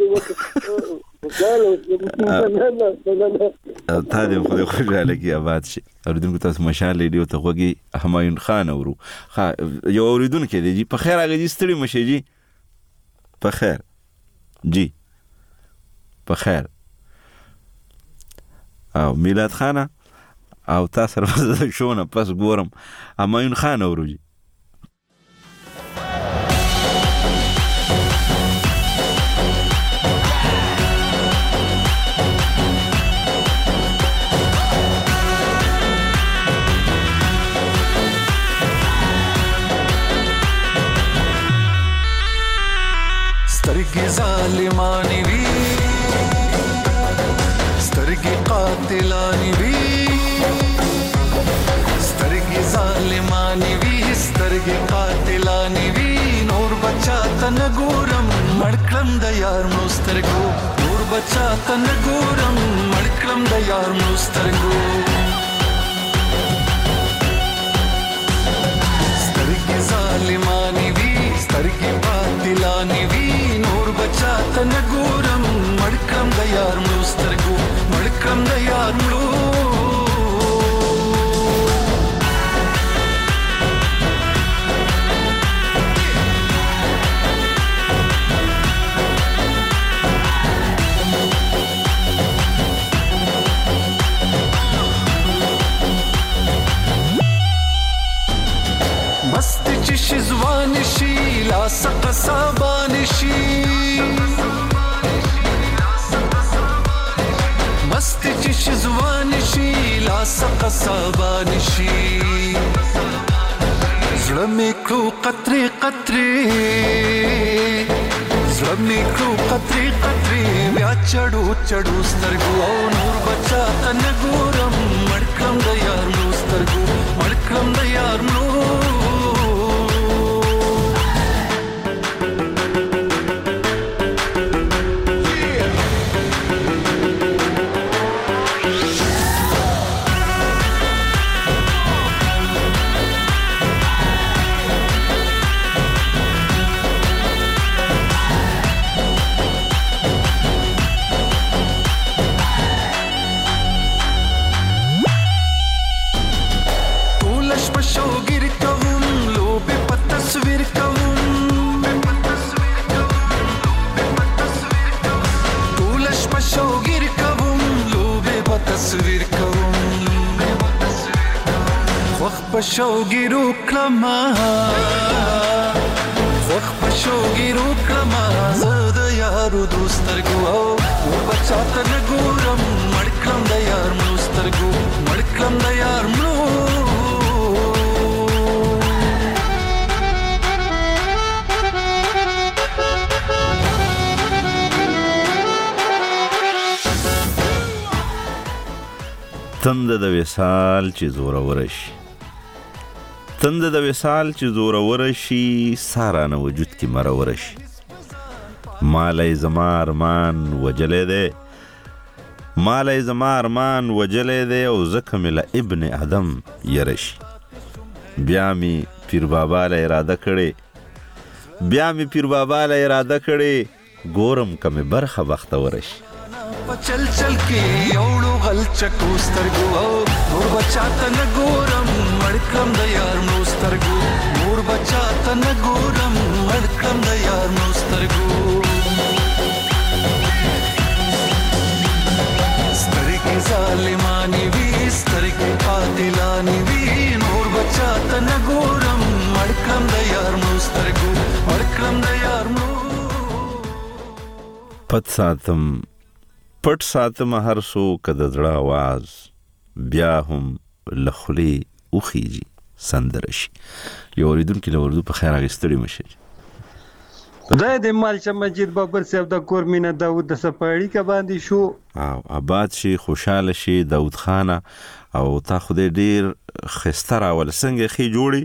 تا دې خو دې خوشاله کی آباد شي اوریدونکو تاسو مشال ریډیو ته غوږی همایون خان اورو ها یو اوریدونکو دی په خیر هغه دې ستړي مشه جی په خیر جی په خیر او میلاد خانه او تاسو سره شونه پس ګورم همایون خان اورو جی سترګې ظالمانې وي سترګې قاتلانې وي سترګې ظالمانې وي سترګې قاتلانې وي نور بچا ته نه ګورم مړ کړم د یار مړو سترګو نور بچا ته نه ګورم مړ کړم د یار مړو سترګو سترګې ظالمانې وي سترګې قاتلانې وي نور بچا ته نه ګورم مړ کړم د یار مړو سترګو مړ کړم د یار مړو مست چې شي ځوان شي لاس قصابان شي مست چې شي ځوان شي لاس قصابان شي زړه مې کړو قطرې قطرې زړه مې کړو قطرې قطرې بیا چړو چړو سترګو او نور بچا ته نه ګورم مړ کړم د یار مړو سترګو مړ کړم د یار مړو پشوګیرو کلمه وخت پشوګیرو کلمه زه د یارو دوسترګو او بچاته نه ګورم مړ کړم د یار مړو سترګو مړ کړم د یار مړو تند د وصال چې زورور شي تند د وصال چې زورور شي سارانه وجود کې مرور شي مالای زما ارمان وجلې ده مالای زما ارمان وجلې ده او زکه مل ابن ادم يرشي بیا می پیر بابا له اراده کړي بیا می پیر بابا له اراده کړي ګورم کمه برخه وخت ورشي چل چل کې یوړو غل چکو سترګو نور بچاته نه ګورم مړ کړم د یار مړو سترګو نور بچاته نه ګورم مړ کړم د یار مړو سترګو سترګې ظالمانی وي سترګې قاتلانی وي نور بچاته نه ګورم مړ کړم د یار مړو سترګو مړ کړم د یار مړو پد ساتم پټ ساتم هر سو کده زړه आवाज بیا هم لخلی اوخیږي سندرشي یو ریدونکو له اردو په خیر اغستړي مشه خدای دې مال شه مجید بابر صاحب د کور مینه داوود د سپاړی کا باندې شو او آباد شي خوشاله شي داوود خانه او تا خدای ډیر خستره ول څنګه خي جوړي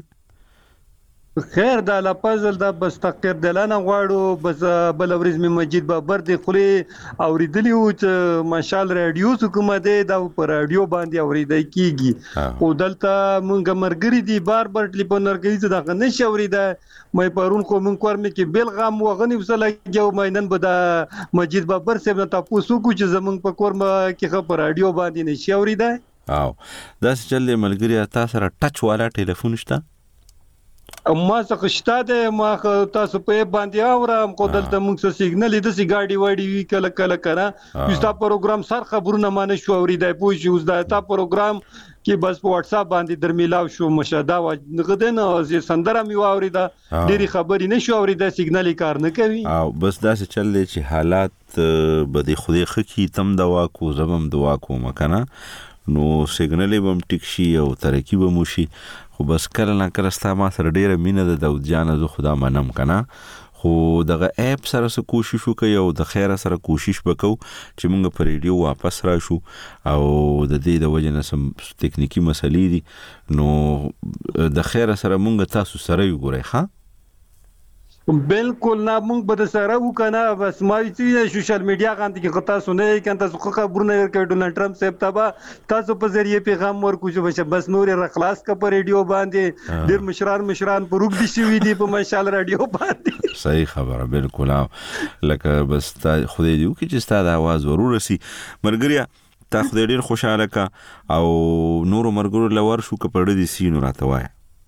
خیر دا لپازل دا بس تقدیر دلانه غواړو بس بل ورځ می مجید بابر دی خوري اوریدلی او چې ماشال رادیو حکومت دی دا پر رادیو باندې اوریدای کیږي او دلته مونږ مرګری دی بار بار ټلیفون ورګی چې دا نشي اوریدا مې پرون کو مونږ کور می کې بلغام وغنی وسله جو مینن به دا مجید بابر صاحب ته تاسو کو چې زمونږ په کور کې خبر رادیو باندې نشي اوریدا او دا چې ملګری تاسو سره ټچ والا ټلیفون شته ما څه شته ده ما تاسو په باندې اورم کو دلته موږ څه سیګنل د سی گاډي واډي وی کله کله کرا یستا پروګرام سر خبرونه مانه شو اوریدای پوه شو دا تا پروګرام کې بس په واتس اپ باندې درمیلاو شو مشاهده و غدنه زی سندره می اوریدا ډيري خبري نشو اوریدا سیګنل کار نه کوي او بس دا څه چلې چې حالات بده خدای خکی تم دوا کو زبم دوا کو مکنه نو سیګنل بم ټیکشي او ترکیب مو شي خو بس کله نه کله ستا ما سره ډیره مینه د داود جان زه خدا منم کنه خو دغه اپ سره سره کوشش وکي او د خیره سره کوشش وکاو چې موږ په ریډیو واپس راشو او د دې د وجه نه سم ټکنیکی مسلې دي نو د خیره سره موږ تاسو سره یو ګورئ ها بالکل نه موږ به سره وکنه بس ما چې سوشل میډیا باندې کې غتا سونه کین تاسو خبرونه ورکړئ ډونالد ټرمپ صاحب ته تاسو په ذریعہ پیغام ورکو چې بس نور رخلاص کا په ریډیو باندې ډیر مشران مشران په روغ دي شوی دي په مشال ریډیو باندې صحیح خبره بالکل لکه بس خدای دې وکړي چې ستاسو आवाज ضرور شي مرګریا تا خدای ډیر خوشاله کا او نور مرګرو لور شو کپړې دي سینو راته وای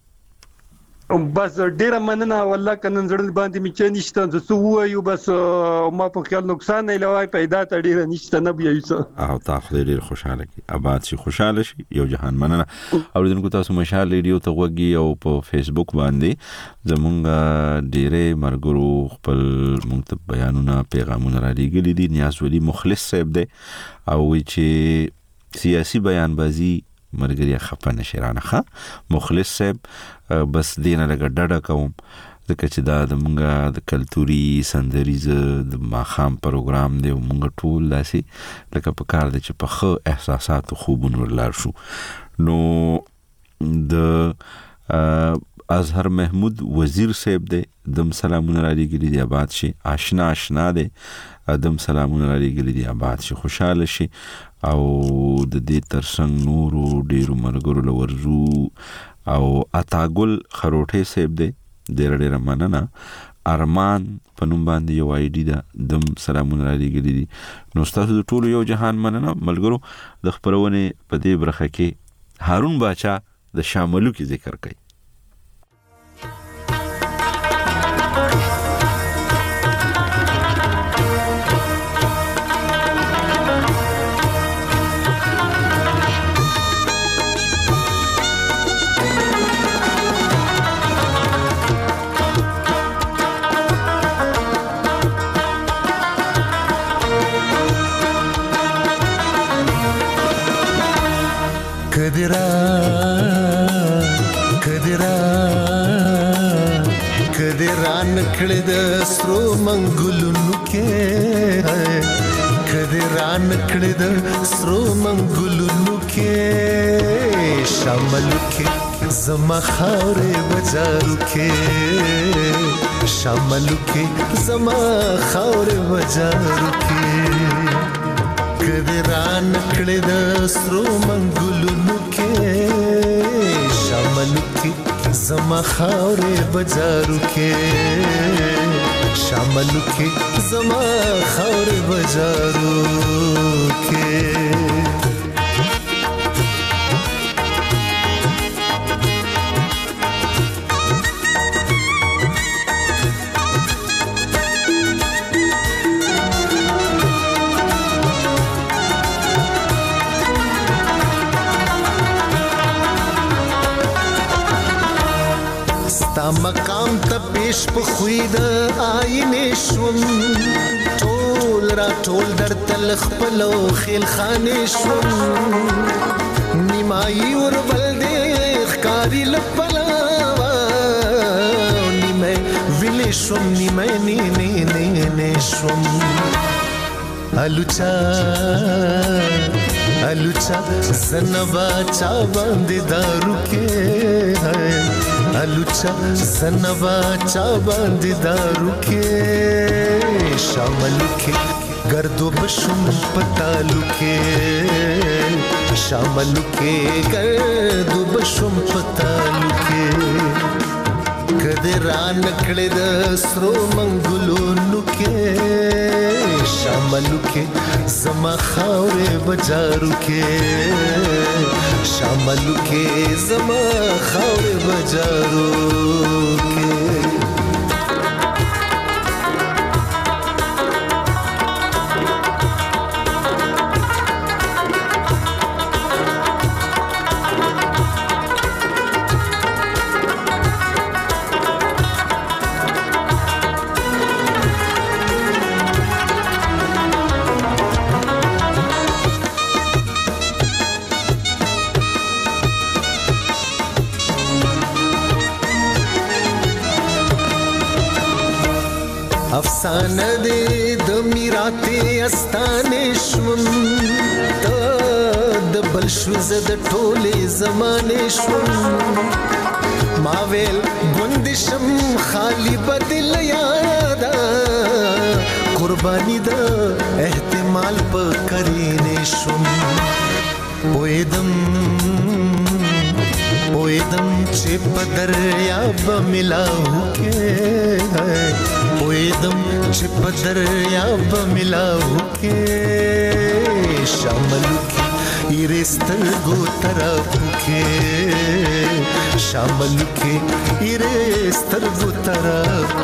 بس ډیره مننه والله کنن زړه باندې می چې نشته زه سو وایو بس ما په خیال نقصان نه لوي پیدا ته ډیره نشته نه بیا یوسه او تاسو ډیر خوشاله کی آباد شي خوشاله شي یو جهان مننه اوریدونکو تاسو مشال ریډیو ته وګي او په فیسبوک باندې زمونږ ډیره مرګرو خپل مونږ ته بیانونه پیغامونه را لګلې دي نیاز ولی مخلص صاحب دی او چې سیاسي بیان بازی مرګریا خپه نشرانه ښه مخلص صاحب بس دینه لګ ډډه کوم ځکه چې دا د مونږه د کلتوري سندریز د ماخام پروګرام دی مونږ ټول داسې لکه په کار دی چې په ښه احساساتو خوبونو ورلار شو. نو د اظهر محمود وزیر صاحب دی دم سلامونه را لېږلي دي آباد شي. آشنا آشنا دی دم سلامونه را لېږلي دي آباد شي خوشحاله شي. او د دې ترڅنګ نورو ډېرو ملګرو له ورځو او عطاګل خروټی صاحب دی ډېره ډېره مننه. ارمان په نوم باندې یو آی ډي ده دم سلامونه را لېږلي دي. نو ستاسو د ټولو یو جهان مننه ملګرو. د خپرونې په دې برخه کې هارون باچا د شاملو کې ذکر کوي. کدرا کدرا کدرا نکړه د سرو منګلونو کې کدرا نکړه د سرو منګلونو کې شامل کې زما خاورې بازارو کې شامل کې زما خاورې بازارو کې کدرا نکړه د سرو منګلونو کې شامل کې زما خاورې بازارو کې شامل کې زما خاورې بازارو کې ستا مقام ته پیش په خوی د آینې شوم ټول را ټول در تل خپلو خیل خانې شوم نیمایي وربل دې ښکاري لپلاوه نیمه ویلې شوم نیمه نې نې نې نې شوم الوچا الوچا زنبا چا باندې دارو کې الوچا زنبا چا باندې دارو کې شامل کې گردو بشم پتالو کې شامل کې گردو بشم پتالو کې کدرا نکړه د سرو منګلونو کې شامل کې زما خاورې بازارو کې شامل کې زما خاورې بازارو کې افسانه دې د میراته استانې شوم ته د بل شو زه د ټولې زمانې شوم ما ویل ګوندې شم خالی بدل یاده قرباني د احتمال په کرینې شوم پویدم پویدم چې په دریاب ملاو کې پویدم چې په دریاب ملاو کې شامل کې ایرسترګو طرف کې شامل کې ایرسترګو طرف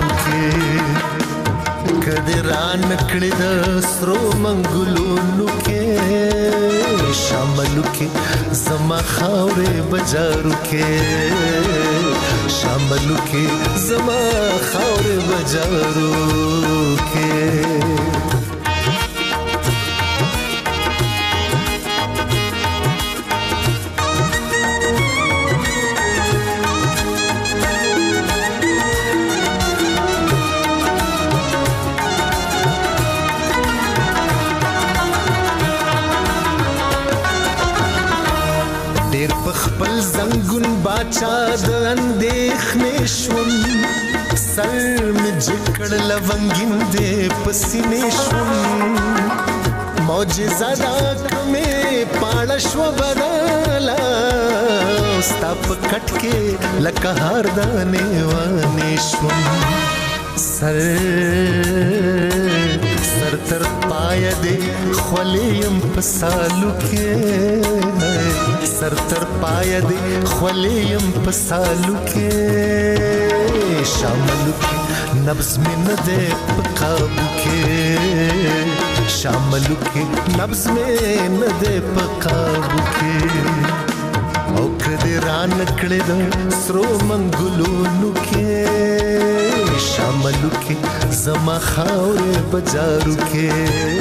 کې کدرا نکړه د سرو منګلونو کې شامل کې زما خاورې بازارو کې شامل کې زما خاورې بازارو کې چا د اندېښنې شوم سر مې جکړ لونګین دې پسینې شوم معجزه دا کمې پاړه شوه بدله ستا په کټ کې لکه هار دانې وانې شوم سر سر تر پایه دې خولې یم په سالو کې سر تر پایه دې خولې یم په سالو کې شاملو کې نبض مې نه دې په قابو کې شاملو کې نبض مې نه دې په قابو کې او کدی ران کړه د سرو منګلونو کې شاملو کې زما خاورې بجارو کې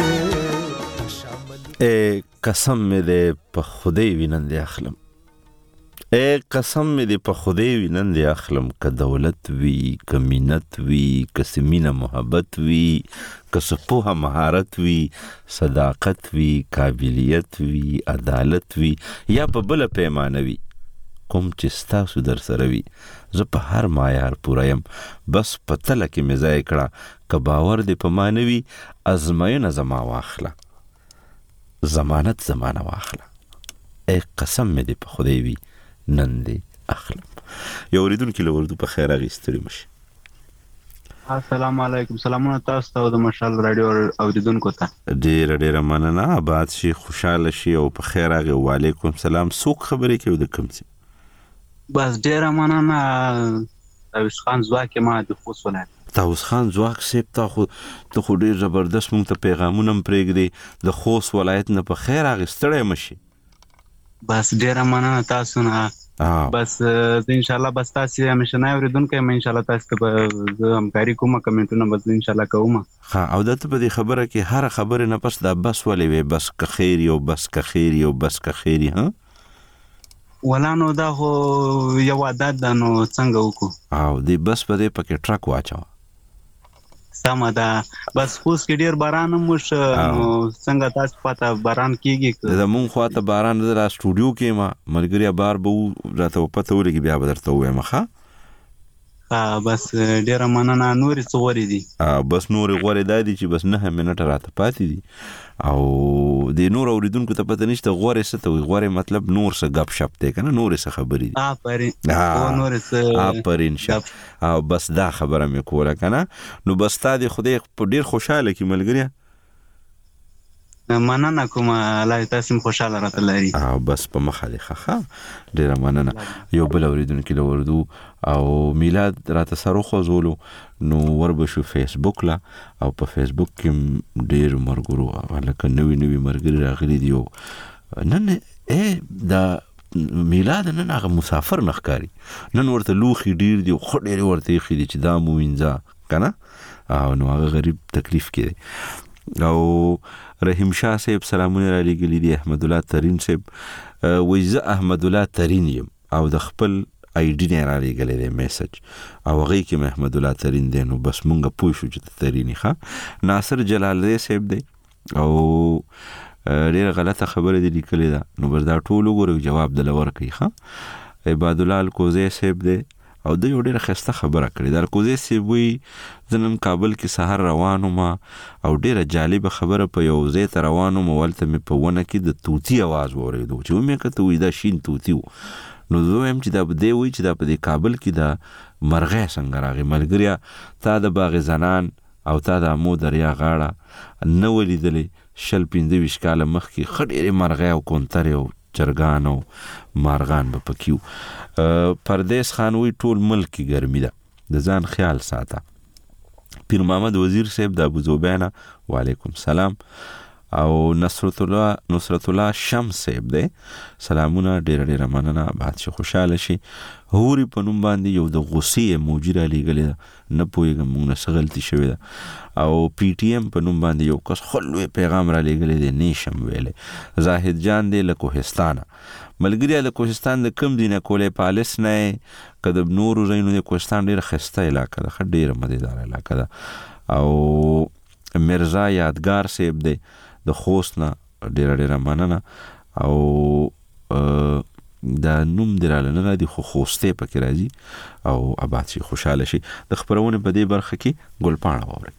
اے قسم مې دې په خدای وینند اخلم اے قسم مې دې په خدای وینند اخلم که دولت وی که مینت وی که سمینه محبت وی که سپوه مهارت وی صداقت وی قابلیت وی عدالت وی یا په بل پیمانه وی کوم چې ستاسو در سره وي زه په هر معیار پوره یم بس په تله کې مې ځای کړه که باور دې په ما نه وي ازموینه زما واخله ضمانت زمانه واخله ای قسم مې دې په خدای وي نن دې اخلم یو اورېدونکي له اردو په خیر اخیستلی مشي السلام علیکم سلامونه تاسو ته د مشال رادیو اوریدونکو ته ډېره ډېره مننه آباد شي خوشحاله شي او په خیر راغی وعلیکم سلام څوک خبرې کوي د کوم ځای بس ډېره مننه طاووس خان ځواک ما د خوست ولایت طاووس خان ځواک صاحب تا خو ته خو ډېر زبردست مونږ ته پیغامونه هم پرېږدې د خوست ولایت نه په خیر راغی ستړی مه شي بس ډېره مننه تاسو نه بس زه انشاءالله بس تاسې همیشنی اورېدونکی یم انشاءالله تاسو ته به زه همکاري کوم کمنټونه به زه انشاءالله کوم ښه او دا ته په دې خبره کې هره خبرې نه پس دا بس ولې وې بس که خیر یو بس که خیر یو بس که خیر ها ولا نو دا خو یو عادت ده نو څنګه وکړو او دې بس په دې پکې ټرک واچوه سمه ده بس خوست کې ډېر باران هم وشو نو څنګه تاسو پته باران کېږي زمونږ خواته باران زه را سټوډیو کې یم ملګري بار به راته پته ولګي بیا به درته ووایم ښه بس ډېره مننه نورې څه غورې دي بس نورې غورې دا دي چې بس نهه منټه راته پاتې دي او د نور اوریدونکو ته پته نشته غورې څه ته وایي غورې مطلب نور څه ګپ شپ دی که نه نورې څه خبرې دي آفرین شپ او بس دا خبره مې کوله که نه نو بس تا دې خدای په ډېر خوشحاله کړي ملګریه مننه کوم الله تاسو هم خوشاله راته لري او بس په مخه دی ښه ډېره مننه یو بل اورېدونکي له اردو او میلاد راته سر وخوځولو نو وربشو فیسبوک له او په فیسبوک کې ډېر ملګرو هلکه نوي نوي ملګري راغلي دي او نن ای دا میلاد نن هغه مسافر نه ښکاري نن ورته لوښي ډېر دي خو ډېرې ورته ایښي دي چې دا مو وینځه که نه او نو هغه غریب تکلیف کې دی او رحیم شاه صاحب سلامونه را لېږلي دي احمد الله ترین صاحب وایي زه احمد الله ترین یم او د خپل آی ډي نه را لېږلی دی میسج او هغې کې مې احمد الله ترین دی نو بس مونږ پوه شو چې ته ترین ښه ناصر جلال دی صاحب دی او ډېره غلطه خبره دې لیکلې ده نو بس دا ټول وګورئ جواب دله ورکوي ښه عباد الله الکوزی صاحب دی او د یو ډېره ښایسته خبره کړې ده الکوزی صاحب وایي زه نن کابل کې سهار روان وم او ډېره جالبه خبره په یو ځای ته روان وم هلته مې په ونه کې د طوطي اواز واورېدو چې ومې کته وایي دا شین طوطي و نو زه وایم چې دا به دی وایي چې دا په دې کابل کې د مرغۍ څنګه راغی ملګريه تا د باغ زنان او تا د امو دریا غاړه نه ولیدلې شل پنځه ویشت کاله مخکې ښه ډېرې مرغۍ او کونترې او چرګان او مارغان به پکې و پردیس خان وی ټول ملک کې ګرمي ده د ځان خیال ساته پیر محمد وزیر صاحب د ابو زوبیانه وعلیکم سلام او نصرت الله نصرت الله شمس صاحب دی سلامونه ډېره ډېره مننه بادشاه خوشحاله شي هوري په نوم باندې یو د غصې ایموجي را لېږلې ده نه پوهېږم موږ نه څه غلطي شوې ده او پی ټي ایم په نوم باندې یو کس ښه لوی پیغام را لېږلی دی نیشم ویلی زاهد جان دی له کوهستانه ملګري له کوهستان د کوم دی نه کولی پالس نه که د نورو ځایونو د کوهستان ډېره ښایسته علاقه ده ښه ډېره مزېداره علاقه ده او مرزا یادګار صاحب دی د خوست نه ډېره ډېره مننه او دا نوم دراله نه راځي خو خوسته پکې راځي او آباد شي خوشاله شي. د خبرونه په دې برخه کې ګل پاڼه ووري.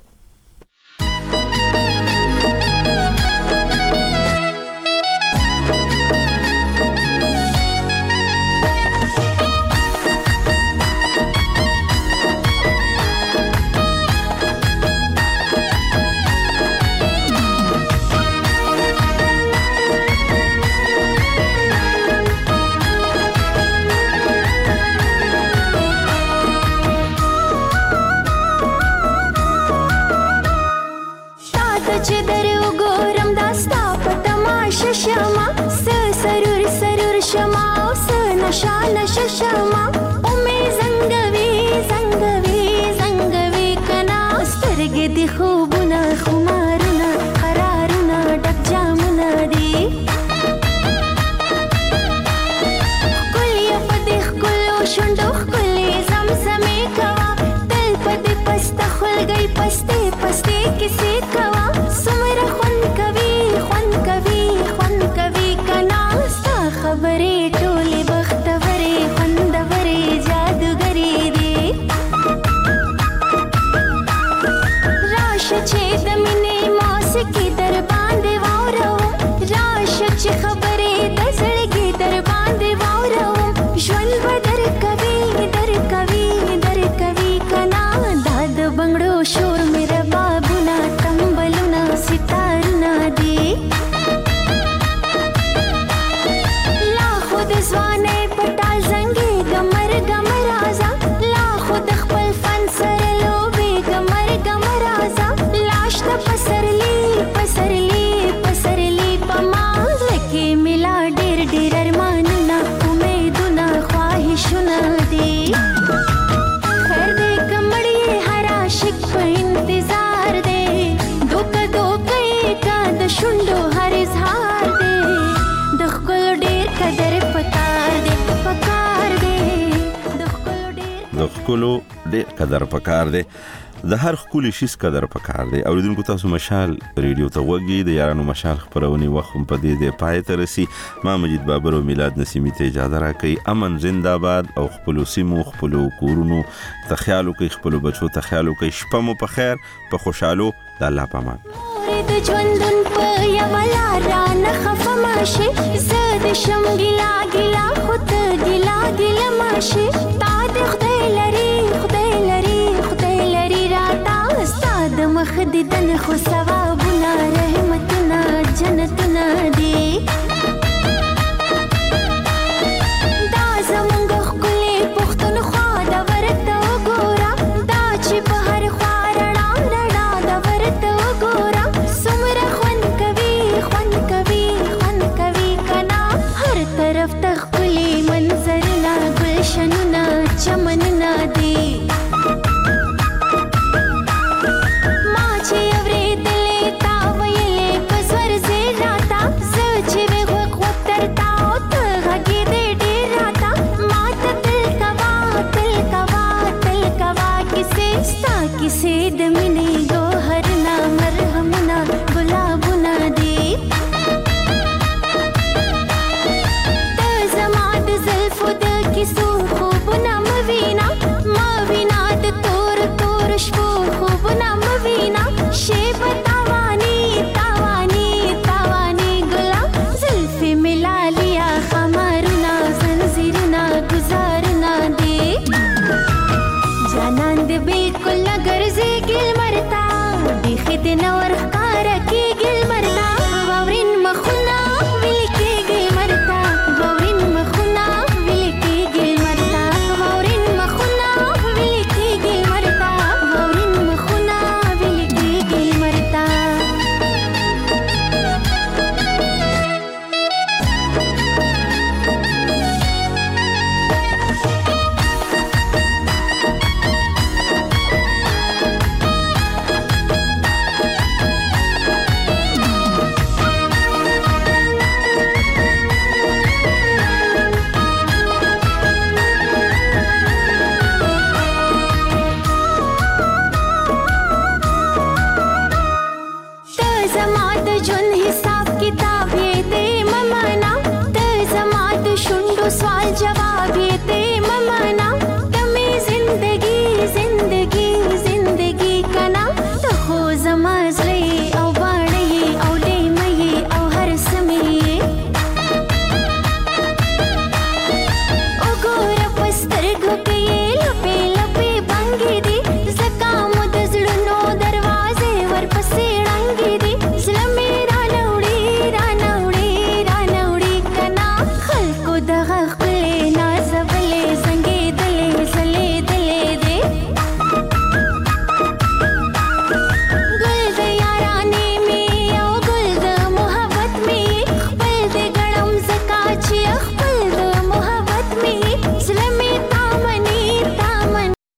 शान शशमा उमे जंगवी जंगवी जंगवी कना स्तरगे दी खूबना खुमारना करारना डक जामना दी कुलिया पदिख कुलो शुंडो कुली जमजमे कवा दिल पद पस्त खुल गई पस्ते पस्ते किसी कवा सुमर खुन कवी खुन कवी खुन कवी कना सा खबरे टोली बख्तवरे खुंदवरे जादूगरी दे राश छेद मिने मौसिकी दर बांधे वारो राश च खबरे दसड़गी दर बांधे वारो ज्वन बदर कवी दर कवी दर कवी कना दाद बंगड़ो शोर मेरा बाबुना तंबलुना सितारुना दे स्वाने पटाल जंगे गमर गमर आजा ला खुद खपल फन सर लोबे गमर गमर आजा लाश त पसरली पसरली पसरली पमाज के मिला डेर डेर अरमानना उम्मीदना ख्वाहिशना दे खैर दे कमड़ी हर आशिक पे इंतजार दे धोखा धोखा का द शुंडो हर इजहार दे दखल डेर कदर د خپلو ډېر قدر پکار دی. د هر خپل شي قدر پکار دی. اوریدونکو تاسو مشال ریډیو ته وګورئ. د یارانو مشال خبرونه وخت په دې د پای ته رسي. ما مجید بابر او میلاد نسیمی ته اجازه راکړئ. امن زنده‌باد او خپل سیمو خپل کورونو ته خیال وکړئ. خپل بچو ته خیال وکړئ. شپه مو په خیر په خوشحالو د الله پامان. د ژوندون په یولا را نه خفه ماشي زه د شم ګلا ګلا خود ګلا ګلا ماشي تا د خدای لري خدای لري خدای لري راتا استاد مخ دې دن خو ثوابونه رحمتونه جنتونه دي دا زمونږ ښکلې پښتونخوا د ورته وګوره دا چې په هر خوا رڼا رڼا د ورته وګوره سمره خوند کوي خوند کوي خوند کوي کنا هر طرف ته ښکلي منظرونه گلشنونه چمنونه دي ما چې اورېدلې تا ویلې په زور زیر راته زه چې وې غوږ غوږ درته او ته غږېدې ډېر راته ما ته تل کوه تل کوه تل کوه کیسې ستا کیسې د مینې ګوهرونه مرهمونه ګلابونه دي ته زما د زلفو د کیسو خوبونه مه وینا مه وینا د تور تور شپو خوبونه مه وینا شیبه تاواني تاواني تاواني ګلا زلفې مې لالیا خمارونه زنځیرونه ګزارونه دي جانان دې بالکل نه ګرځېږي لمر ته بیخي دې نه